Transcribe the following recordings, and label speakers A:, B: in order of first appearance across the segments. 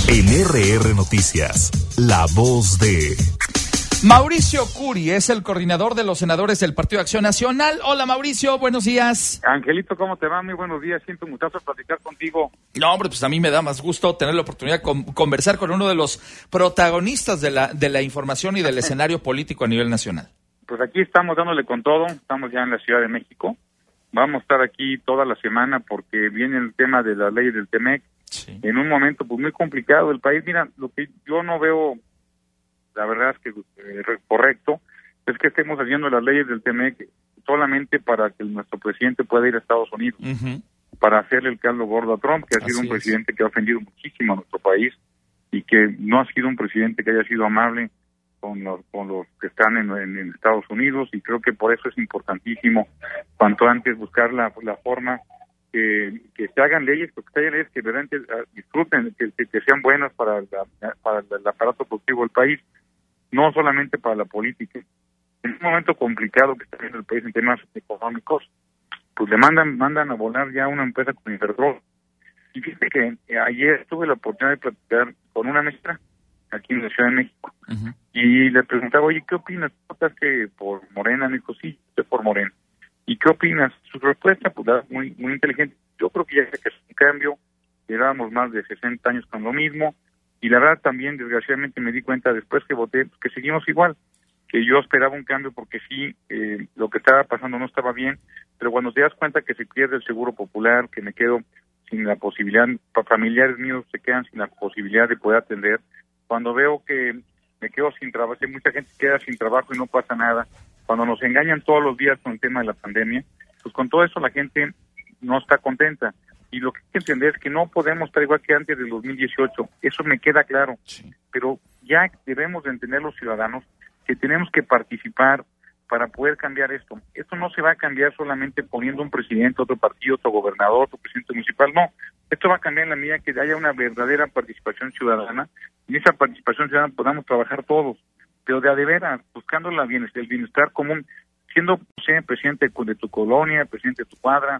A: En RR Noticias, la voz de...
B: Mauricio Curi es el coordinador de los senadores del Partido de Acción Nacional. Hola Mauricio, buenos días.
C: Angelito, ¿cómo te va? Muy buenos días, siento un gustazo platicar contigo.
B: No, hombre, pues a mí me da más gusto tener la oportunidad de conversar con uno de los protagonistas de la información y del escenario político a nivel nacional.
C: Pues aquí estamos dándole con todo, estamos ya en la Ciudad de México. Vamos a estar aquí toda la semana porque viene el tema de la ley del TEMEC. Sí. En un momento pues muy complicado del país. Mira, lo que yo no veo, la verdad es que correcto, es que estemos haciendo las leyes del TEMEC solamente para que nuestro presidente pueda ir a Estados Unidos, para hacerle el caldo gordo a Trump, que ha sido un presidente que ha ofendido muchísimo a nuestro país y que no ha sido un presidente que haya sido amable con los que están en Estados Unidos, y creo que por eso es importantísimo cuanto antes buscar la forma que se hagan leyes, porque se hagan leyes que realmente disfruten, que sean buenas para el aparato productivo del país, no solamente para la política. En un momento complicado que está viendo el país en temas económicos, pues le mandan a volar ya una empresa con Iberdrola. Y fíjate que ayer tuve la oportunidad de platicar con una maestra aquí en la Ciudad de México, y le preguntaba, oye, ¿qué opinas? ¿Votaste por Morena? Me dijo, sí, estoy por Morena. ¿Y qué opinas? Su respuesta, pues, muy inteligente. Yo creo que ya sé que es un cambio, llevábamos más de 60 años con lo mismo, y la verdad también, desgraciadamente, me di cuenta después que voté, que seguimos igual, que yo esperaba un cambio porque sí, lo que estaba pasando no estaba bien, pero cuando te das cuenta que se pierde el seguro popular, que me quedo sin la posibilidad, familiares míos se quedan sin la posibilidad de poder atender, cuando veo que me quedo sin trabajo, mucha gente queda sin trabajo y no pasa nada, cuando nos engañan todos los días con el tema de la pandemia, pues con todo eso la gente no está contenta. Y lo que hay que entender es que no podemos estar igual que antes del 2018, eso me queda claro, pero ya debemos de entender los ciudadanos que tenemos que participar para poder cambiar esto. Esto no se va a cambiar solamente poniendo un presidente, otro partido, otro gobernador, otro presidente municipal, no. Esto va a cambiar en la medida que haya una verdadera participación ciudadana, y en esa participación ciudadana podamos trabajar todos, pero de veras, buscando el bienestar común, siendo presidente de tu colonia, presidente de tu cuadra,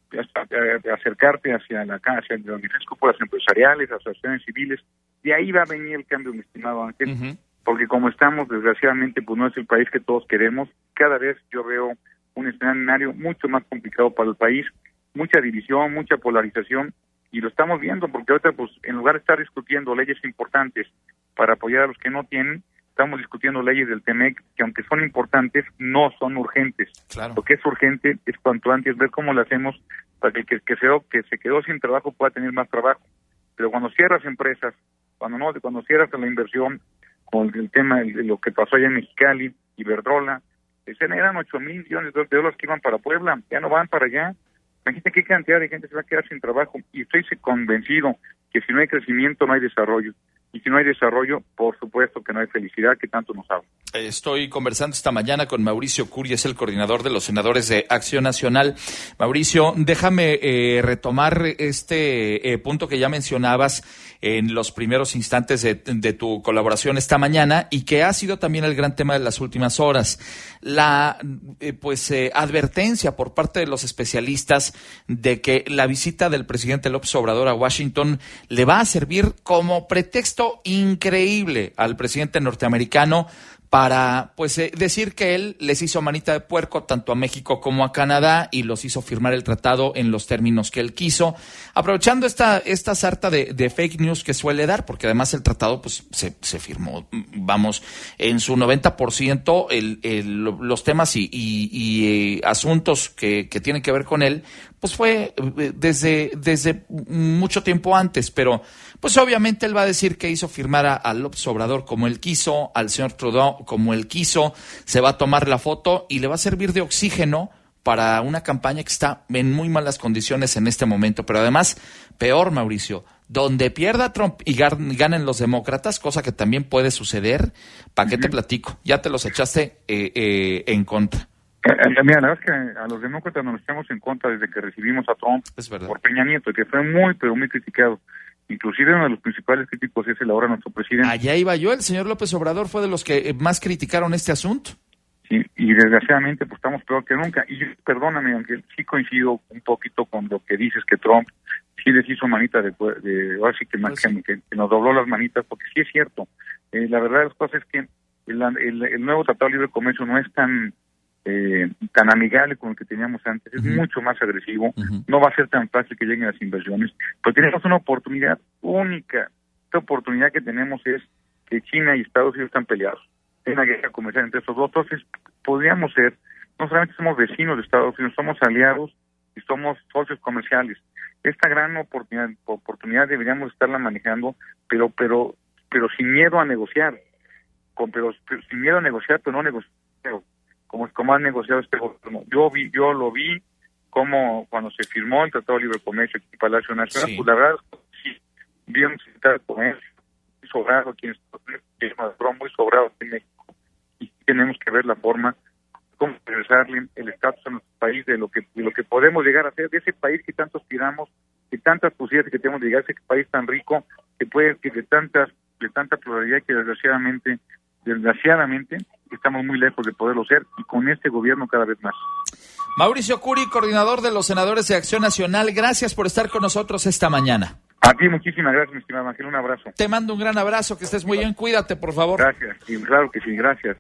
C: acercarte hacia las organizaciones cúpulas empresariales, asociaciones civiles, de ahí va a venir el cambio, mi estimado Ángel, porque como estamos, desgraciadamente, pues no es el país que todos queremos. Cada vez yo veo un escenario mucho más complicado para el país, mucha división, mucha polarización, y lo estamos viendo, porque ahorita, pues, en lugar de estar discutiendo leyes importantes para apoyar a los que no tienen, estamos discutiendo leyes del TEMEC que, aunque son importantes, no son urgentes. Claro. Lo que es urgente es cuanto antes ver cómo lo hacemos para que el que se quedó sin trabajo pueda tener más trabajo. Pero cuando cierras empresas, cuando cierras la inversión, con el tema de lo que pasó allá en Mexicali, Iberdrola, se generan 8,000 millones de dólares que iban para Puebla, ya no van para allá. Imagínate qué cantidad de gente se va a quedar sin trabajo, y estoy convencido que si no hay crecimiento no hay desarrollo. Y si no hay desarrollo, por supuesto que no hay felicidad, que tanto nos habla.
B: Estoy conversando esta mañana con Mauricio Curi, es el coordinador de los senadores de Acción Nacional. Mauricio, déjame retomar este punto que ya mencionabas en los primeros instantes de tu colaboración esta mañana, y que ha sido también el gran tema de las últimas horas. La advertencia por parte de los especialistas de que la visita del presidente López Obrador a Washington le va a servir como pretexto increíble al presidente norteamericano para decir que él les hizo manita de puerco tanto a México como a Canadá y los hizo firmar el tratado en los términos que él quiso, aprovechando esta sarta de fake news que suele dar, porque además el tratado pues se firmó, vamos, en su 90% los temas y asuntos que tienen que ver con él, pues fue desde mucho tiempo antes, pero pues obviamente él va a decir que hizo firmar a López Obrador como él quiso, al señor Trudeau como él quiso, se va a tomar la foto y le va a servir de oxígeno para una campaña que está en muy malas condiciones en este momento. Pero además, peor, Mauricio, donde pierda Trump y ganen los demócratas, cosa que también puede suceder, ¿para qué te platico? Ya te los echaste en contra.
C: Mira, la verdad es que a los demócratas nos echamos en contra desde que recibimos a Trump por Peña Nieto, que fue muy, pero muy criticado. Inclusive uno de los principales críticos es el ahora nuestro presidente.
B: Allá iba yo, el señor López Obrador fue de los que más criticaron este asunto.
C: Sí, y desgraciadamente pues estamos peor que nunca. Y perdóname, aunque sí coincido un poquito con lo que dices, que Trump sí les hizo manita ahora sí que nos dobló las manitas, porque sí es cierto. La verdad de las cosas es que el nuevo Tratado de Libre Comercio no es tan amigable como el que teníamos antes, es mucho más agresivo, no va a ser tan fácil que lleguen las inversiones, pero tenemos una oportunidad única. Esta oportunidad que tenemos es que China y Estados Unidos están peleados, hay una guerra comercial entre estos dos, entonces podríamos ser, no solamente somos vecinos de Estados Unidos, somos aliados y somos socios comerciales. Esta gran oportunidad deberíamos estarla manejando, pero sin miedo a negociar, pero sin miedo a negociar, pero no negociar como han negociado este gobierno. Yo lo vi como cuando se firmó el Tratado de Libre Comercio aquí en Palacio Nacional, pues la verdad sí, bien el comercio, muy sobrado aquí en Estados Unidos, muy sobrado aquí en México, y tenemos que ver la forma cómo regresarle el estatus a nuestro país de lo que podemos llegar a ser, de ese país que tanto aspiramos, de tantas posibilidades que tenemos de llegar a ese país tan rico, que de tanta pluralidad que desgraciadamente estamos muy lejos de poderlo ser, y con este gobierno cada vez más.
B: Mauricio Curi, coordinador de los senadores de Acción Nacional, gracias por estar con nosotros esta mañana.
C: A ti muchísimas gracias, mi estimado Ángel, un abrazo.
B: Te mando un gran abrazo, que estés muy bien, cuídate, por favor.
C: Gracias, y claro que sí, gracias.